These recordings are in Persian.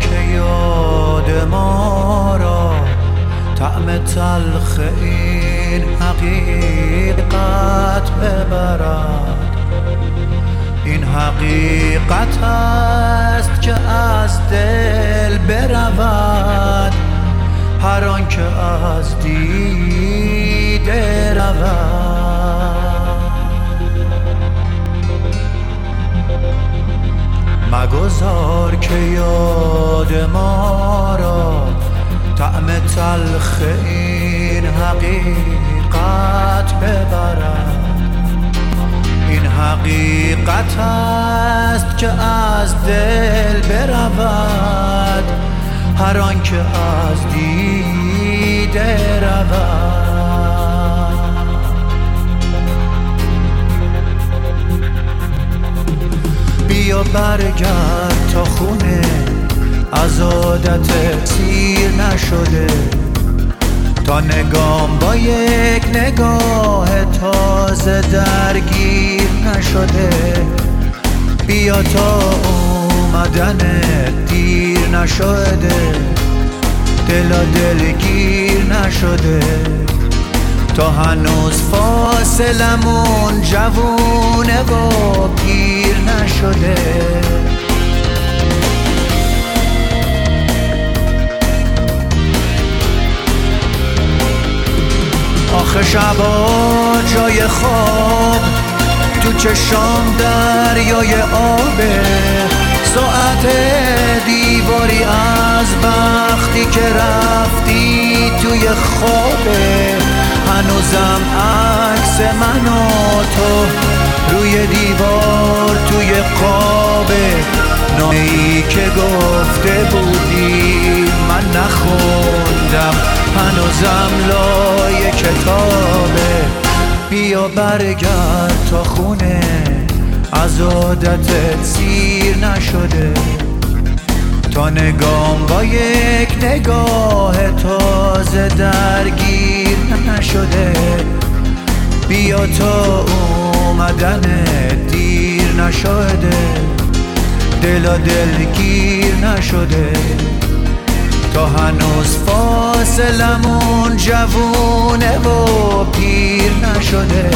که یاد ما را طعم تلخ این حقیقت ببرد. این حقیقت است که از دل برود هر آن که از دیده رود. مگذار که یاد ما را طعم تلخ این حقیقت ببرد. این حقیقت است که از دل برود هر آن که از دیده رود. بیا برگرد تا خونه از عادت سیر نشده، تا نگام با یک نگاه تازه درگیر نشده. بیا تا اومدن دیر نشده، دل دلگیر نشده، تا هنوز فاصلمون جوونه و پیر نشده. آخه شبا جای خواب تو چشام دریای آبه، ساعت دیواری از وقتی که رفتی توی خوابه. هنوزم عکس من و تو روی دیوار توی قابه، نامه‌ای که گفته بودی من نخوندم هنوزم لای کتابه. بیا برگرد تا خونه از عادتت سیر نشده، تا نگام با یک نگاه تازه درگیر نشده. بیا تا اومدن دیر نشده، دل و دلگیر نشده، تا هنوز فاصلمون جوونه و پیر نشده.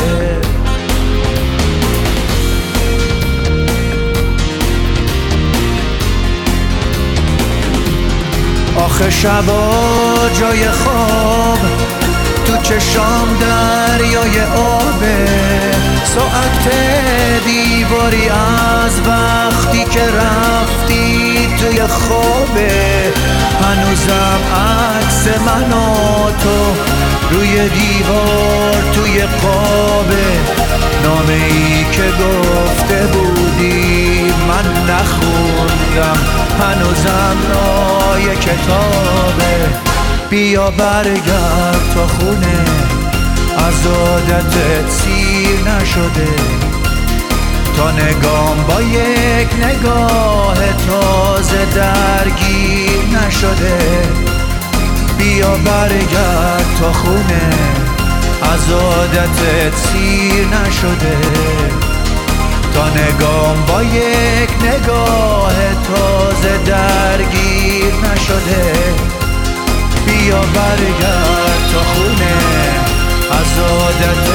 آخه شبا جای خواب تو چشام دریای آبه، ساعت دیواری از وقتی که رفتی توی خوابه. هنوزم عکس من و تو روی دیوار توی قابه، نامه‌ای که گفته بودی من نخوندم هنوزم لای کتابه. بیا برگرد تا خونه از عادتت سیر نشده، تا نگام با یک نگاه تازه درگیر نشده. بیا برگرد تا خونه از عادتت سیر نشده، تا نگام با یک نگاه تازه درگیر نشده. بیا برگرد تا خونه از عادتت